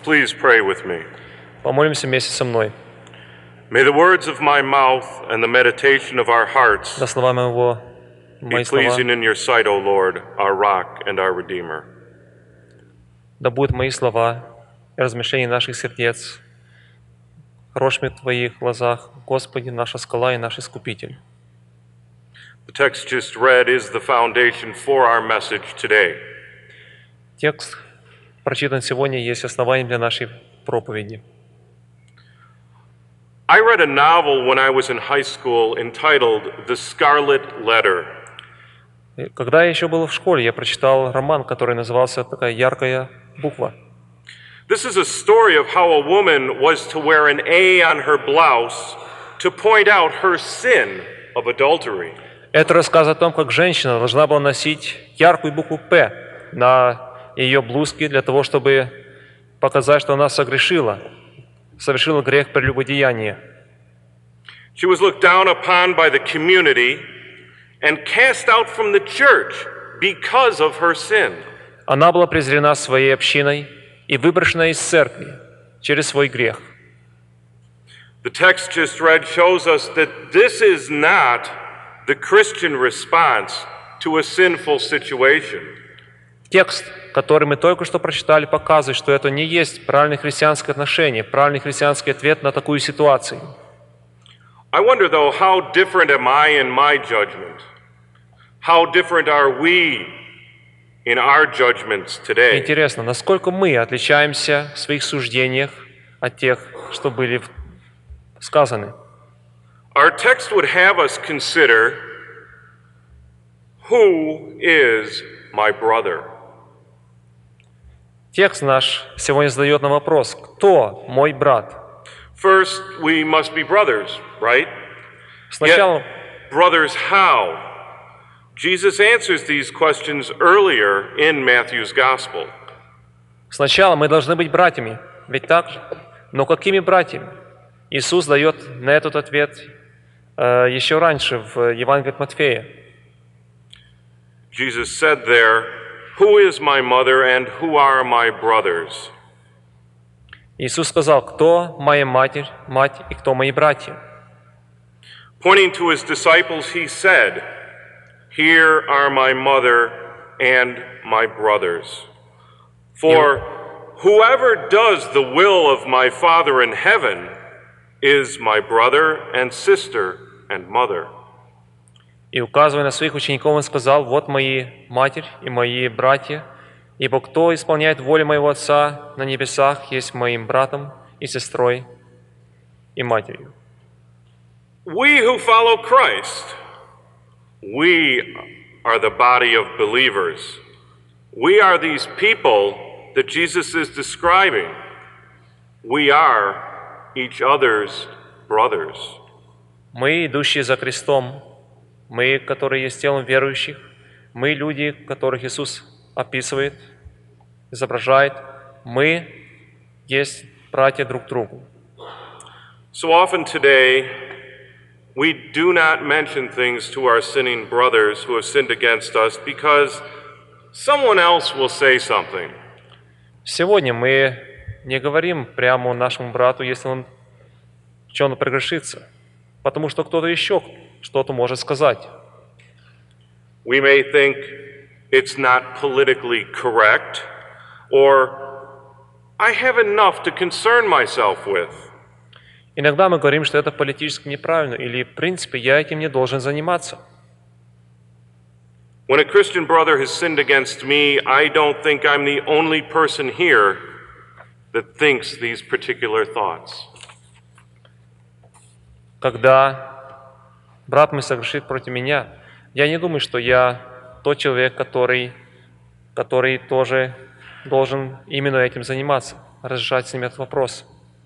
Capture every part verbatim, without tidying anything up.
Please pray with me. Помолимся вместе со мной. May the words of my mouth and the meditation of our hearts Да слова моего, be мои слова, pleasing in your sight, O Lord, our rock and our redeemer. да будут мои слова и размышления наших сердец хорошими в Твоих глазах, Господи, наша скала и наш Искупитель. The text just read is the foundation for our message today. Текст, прочитан сегодня, есть основание для нашей проповеди. I read a novel when I was in high school entitled The Scarlet Letter. Когда я еще был в школе, я прочитал роман, который назывался «Такая яркая буква». This is a story of how a woman was to wear an A on her blouse to point out her sin of adultery. Это рассказ о том, как женщина должна была носить яркую букву «П» на ее блузке для того, чтобы показать, что она согрешила, совершила грех прелюбодеяния. She was looked down upon by the community and cast out from the church because of her sin. Она была презрена своей общиной и выброшена из церкви через свой грех. The text just read shows us that this is not the Christian response to a sinful situation. Текст, который мы только что прочитали, показывает, что это не есть правильное христианское отношение, правильный христианский ответ на такую ситуацию. I wonder, though, how different am I in my judgment? How different are we in our judgments today? Интересно, насколько мы отличаемся в своих суждениях от тех, что были сказаны. Our text would have us consider, who is my brother? Текст наш сегодня задает нам вопрос: кто мой брат? First, we must be brothers, right? Сначала, Yet, brothers how? Jesus answers these questions earlier in Matthew's Gospel. сначала мы должны быть братьями, ведь так же? Но какими братьями? Иисус дает на этот ответ э, еще раньше в Евангелии от Матфея. Jesus said there, "Who is my mother and who are my brothers?" Иисус сказал: кто моя матерь, мать и кто мои братья? Pointing to his disciples, he said, "Here are my mother and my brothers. For whoever does the will of my Father in heaven is my brother and sister and mother." И, указывая на своих учеников, он сказал: вот мои матерь и мои братья, ибо кто исполняет волю моего Отца на небесах, есть моим братом и сестрой и матерью. We who follow Christ, we are the body of believers. We are these people that Jesus is describing. We are each other's brothers. Мы, идущие за крестом, мы, которые есть телом верующих, мы, люди, которых Иисус описывает, изображает, мы есть братья друг другу. So often today, we do not mention things to our sinning brothers who have sinned against us because someone else will say something. Сегодня мы не говорим прямо нашему брату, если он в чем-то прегрешится, потому что кто-то еще что-то может сказать. We may think it's not politically correct, or I have enough to concern myself with. Иногда мы говорим, что это политически неправильно, или, в принципе, я этим не должен заниматься. When a Christian brother has sinned against me, I don't think I'm the only person here that thinks these particular thoughts. Когда брат мой согрешит против меня, я не думаю, что я тот человек, который, который тоже должен именно этим заниматься, разрешать с ним этот вопрос.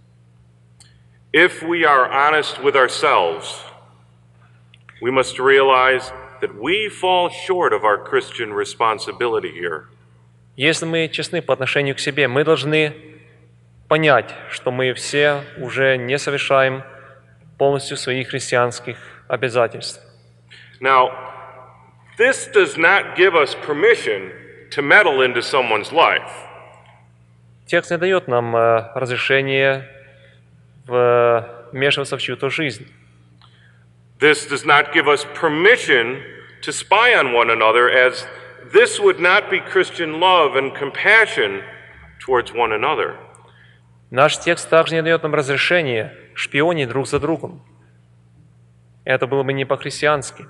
If we are honest with ourselves, we must realize that we fall short of our Christian responsibility here. Если мы честны по отношению к себе, мы должны понять, что мы все уже не совершаем полностью своих христианских обязательств. Now, this does not give us permission to meddle into someone's life. Текст не дает нам э, разрешения вмешиваться в чью-то жизнь. This does not give us permission to spy on one another, as this would not be Christian love and compassion towards one another. Наш текст также не дает нам разрешения шпионить друг за другом. Это было бы не по-христиански.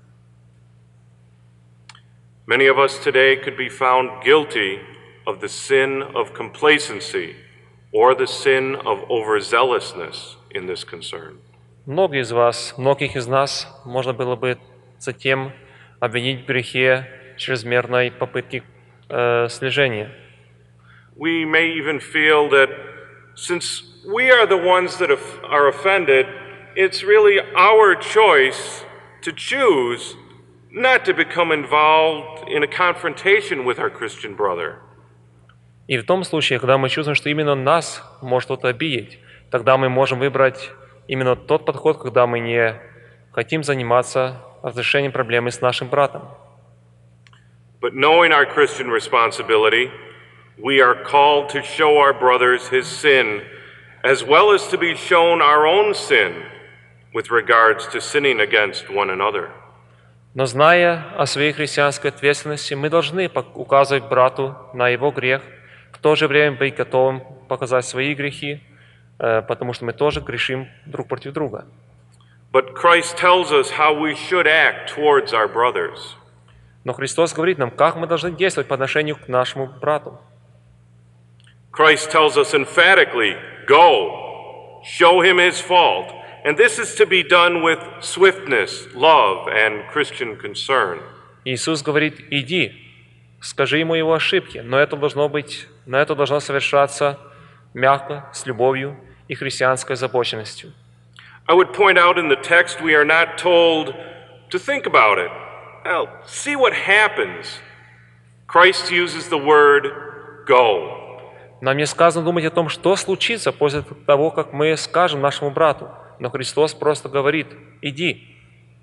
Many of us today could be found guilty of the sin of complacency or the sin of overzealousness in this concern. Многие из вас, многих из нас можно было бы затем обвинить в грехе чрезмерной попытки э, слежения. We may even feel that since we are the ones that are offended, it's really our choice to choose not to become involved in a confrontation with our Christian brother. И в том случае, когда мы чувствуем, что именно нас может кто-то обидеть, тогда мы можем выбрать именно тот подход, когда мы не хотим заниматься разрешением проблемы с нашим братом. But knowing our Christian responsibility, we are called to show our brothers his sin, as well as to be shown our own sin with regards to sinning against one another. Но зная о своей христианской ответственности, мы должны указывать брату на его грех, в то же время быть готовым показать свои грехи, потому что мы тоже грешим друг против друга. But Christ tells us how we should act towards our brothers. Но Христос говорит нам, как мы должны действовать по отношению к нашему брату. Christ tells us emphatically, go, show him his fault. And this is to be done with swiftness, love, and Christian concern. Иисус говорит, иди, скажи ему его ошибки, но это должно быть, но это должно совершаться мягко, с любовью и христианской озабоченностью. I would point out in the text we are not told to think about it. Well, see what happens. Christ uses the word go. Нам не сказано думать о том, что случится после того, как мы скажем нашему брату. Но Христос просто говорит, иди.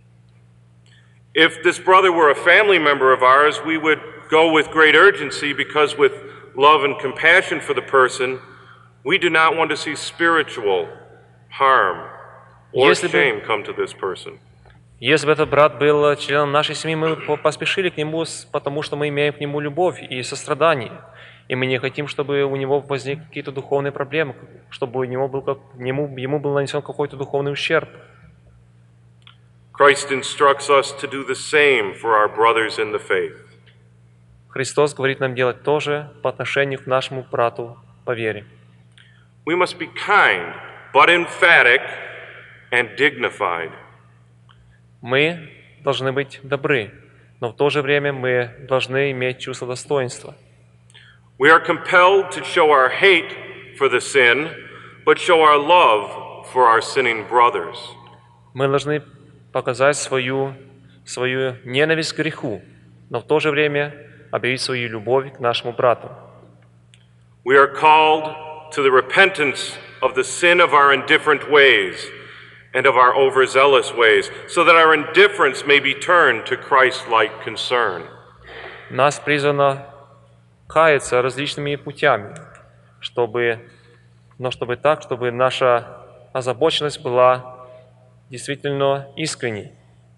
If this brother were a family member of ours, we would go with great urgency because with love and compassion for the person, we do not want to see spiritual harm or shame come to this person. Если бы этот брат был членом нашей семьи, мы поспешили к нему, потому что мы имеем к нему любовь и сострадание. И мы не хотим, чтобы у него возникли какие-то духовные проблемы, чтобы у него был, как, ему, ему был нанесен какой-то духовный ущерб. Christ instructs us to do the same for our brothers in the faith. Христос говорит нам делать то же по отношению к нашему брату по вере. We must be kind, but emphatic and dignified. Мы должны быть добры, но в то же время мы должны иметь чувство достоинства. We are compelled to show our hate for the sin, but show our love for our sinning brothers. Мы должны показать свою, свою ненависть к греху, но в то же время объявить свою любовь к нашему брату. We are called to the repentance of the sin of our indifferent ways and of our overzealous ways, so that our indifference may be turned to Christ-like concern. Нас призвано каяться различными путями, чтобы, но чтобы так, чтобы наша озабоченность была действительно искренней.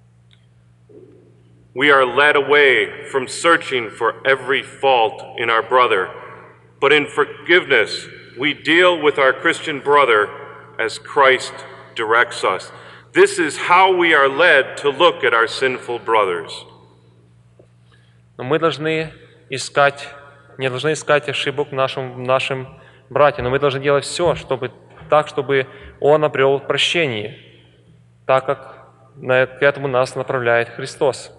We are led away from searching for every fault in our brother, but in forgiveness we deal with our Christian brother as Christ directs us. This is how we are led to look at our sinful brothers. Но мы должны искать Не должны искать ошибок в нашем, нашем брате, но мы должны делать все, чтобы, так, чтобы он обрел прощение, так как к этому нас направляет Христос.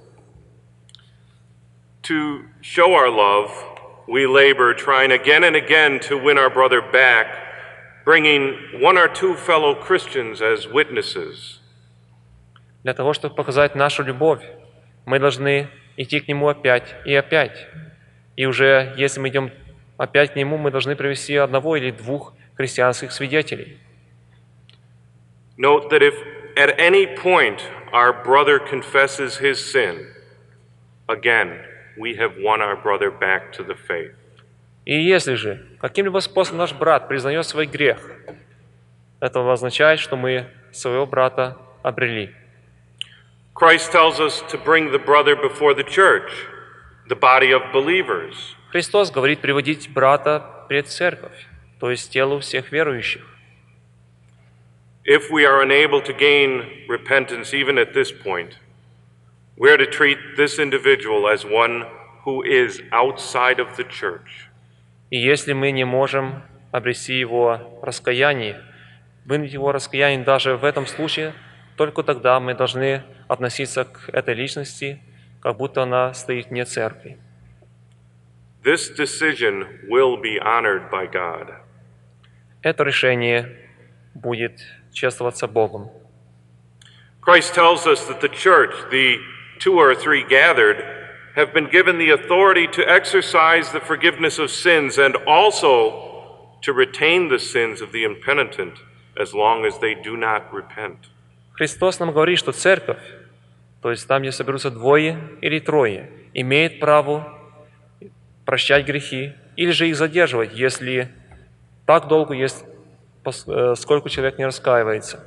To show our love, we labor trying again and again to win our brother back, bringing one or two fellow Christians as witnesses. Для того, чтобы показать нашу любовь, мы должны идти к нему опять и опять. И уже, если мы идем опять к нему, мы должны привести одного или двух христианских свидетелей. Note that if at any point our brother confesses his sin, again, we have won our brother back to the faith. И если же каким-либо способом наш брат признает свой грех, это означает, что мы своего брата обрели. Christ tells us to bring the brother before the church, the body of believers. Христос говорит приводить брата пред церковь, то есть телу всех верующих. If we are unable to gain repentance even at this point, we are to treat this individual as one who is outside of the church. И если мы не можем обрести его раскаяние, вынуть его раскаяние даже в этом случае, только тогда мы должны относиться к этой личности, как будто она стоит вне церкви. This decision will be honored by God. Это решение будет чествоваться Богом. Christ tells us that the church, the two or three gathered, have been given the authority to exercise the forgiveness of sins and also to retain the sins of the impenitent as long as they do not repent. Христос нам говорит, что церковь, то есть там, где соберутся двое или трое, имеет право прощать грехи или же их задерживать, если так долго есть, сколько человек не раскаивается.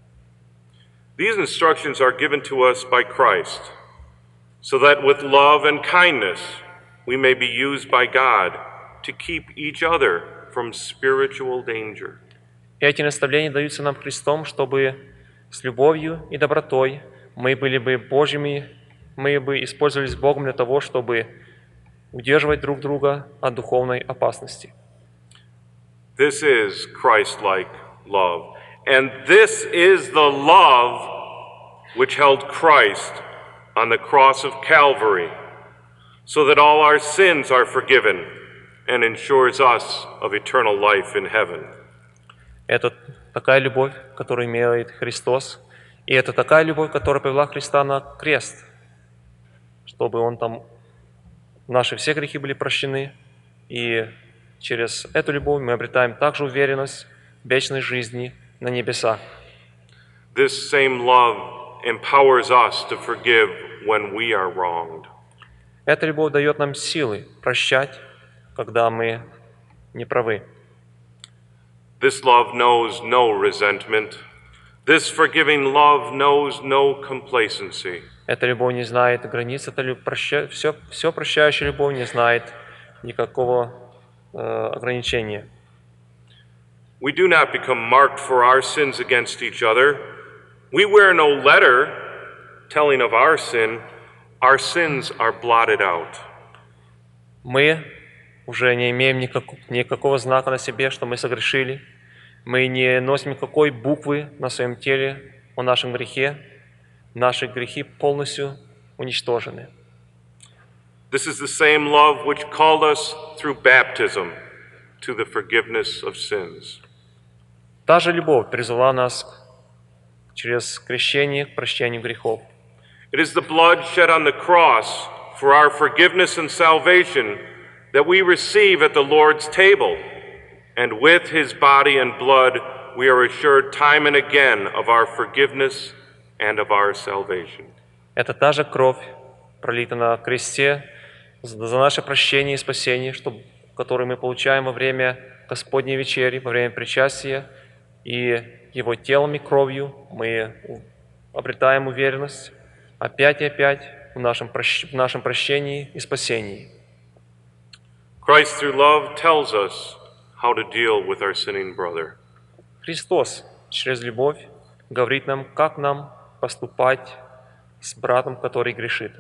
These instructions are given to us by Christ, so that with love and kindness we may be used by God to keep each other from spiritual danger. Эти наставления даются нам Христом, чтобы с любовью и добротой мы были бы Божьими, мы бы использовались Богом для того, чтобы удерживать друг друга от духовной опасности. This is Christ-like love, and this is the love which held Christ on the cross of Calvary, so that all our sins are forgiven and ensures us of eternal life in heaven. Это такая любовь, которую имеет Христос, и это такая любовь, которая привела Христа на крест, чтобы Он там, наши все грехи были прощены, и через эту любовь мы обретаем также уверенность в вечной жизни на небесах. This same love empowers us to forgive when we are wronged. Эта любовь дает нам силы прощать, когда мы не правы. This love knows no resentment. This forgiving love knows no complacency. Эта любовь не знает границ, эта любовь, проща... все, все прощающая любовь не знает никакого э, ограничения. We do not become marked for our sins against each other. We wear no letter telling of our sin. Our sins are blotted out. Мы уже не имеем никак... никакого знака на себе, что мы согрешили. Мы не носим никакой буквы на своем теле о нашем грехе. Наши грехи полностью уничтожены. This is the same love which called us through baptism to the forgiveness of sins. Та же любовь призвала нас через крещение к прощению грехов. It is the blood shed on the cross for our forgiveness and salvation that we receive at the Lord's table, and with His body and blood we are assured time and again of our forgiveness and of our salvation. Это та же кровь, пролита на кресте за наше прощение и спасение, что, которую мы получаем во время Господней вечери, во время причастия, и Его телом и кровью мы обретаем уверенность опять и опять в нашем, прощ... в нашем прощении и спасении. Christ through love tells us how to deal with our sinning brother. Христос через любовь говорит нам, как нам поступать с братом, который грешит.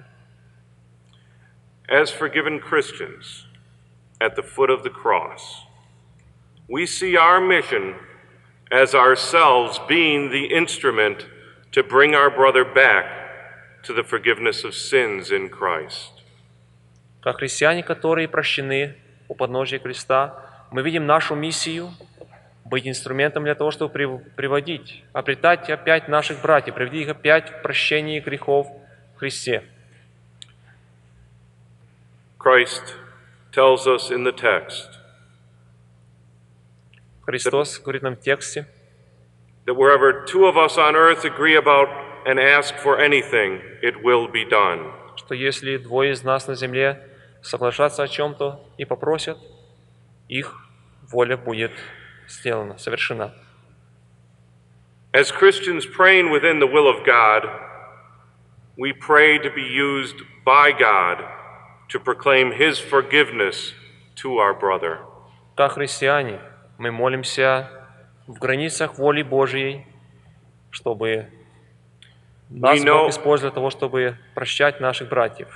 As forgiven Christians at the foot of the cross, we see our mission as ourselves being the instrument to bring our brother back to the forgiveness of sins in Christ. Как христиане, которые прощены у подножия креста, мы видим нашу миссию быть инструментом для того, чтобы приводить, обретать опять наших братьев, приводить их опять к прощению грехов в Христе. Christ tells us in the text Христос говорит нам в тексте, that wherever two of us on earth agree about and ask for anything, it will be done. Что если двое из нас на земле соглашатся о чем-то и попросят, их воля будет сделана, совершена. As Christians praying within the will of God, we pray to be used by God to proclaim His forgiveness to our brother. Как христиане, мы молимся в границах воли Божьей, чтобы нас We know- Бог использовал для того, чтобы прощать наших братьев.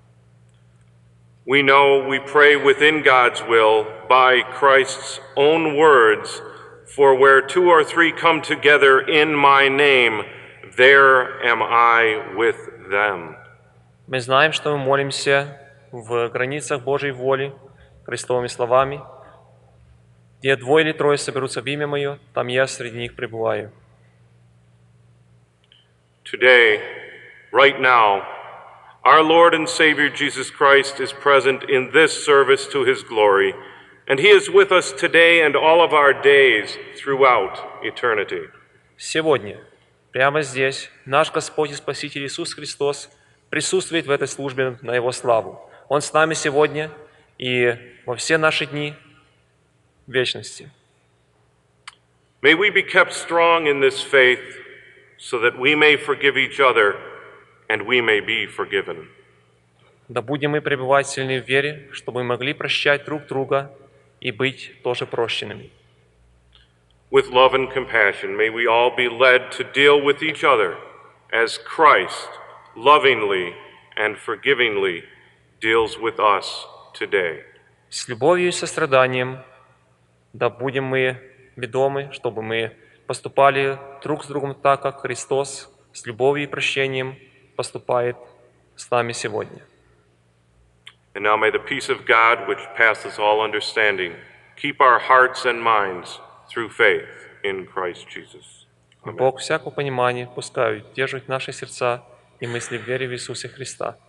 We know we pray within God's will by Christ's own words, for where two or three come together in my name, there am I with them. Мы знаем, что мы молимся в границах Божьей воли, Христовыми словами. Где двое или трое соберутся в имя Мое, там я среди них пребываю. Today, right now, our Lord and Savior Jesus Christ is present in this service to His glory, and He is with us today and all of our days throughout eternity. Сегодня, прямо здесь, наш Господь и Спаситель Иисус Христос присутствует в этой службе на Его славу. Он с нами сегодня и во все наши дни вечности. May we be kept strong in this faith so that we may forgive each other and we may be forgiven. Да будем мы пребывать сильны в вере, чтобы мы могли прощать друг друга и быть тоже прощенными. With love and compassion, may we all be led to deal with each other as Christ lovingly and forgivingly deals with us today. С любовью и состраданием да будем мы ведомы, чтобы мы поступали друг с другом так, как Христос с любовью и прощением поступает с нами сегодня. And now may the peace of God, which passes all understanding, keep our hearts and minds through faith in Christ Jesus. И Бог всякого понимания пускай держит наши сердца и мысли в вере в Иисусе Христа.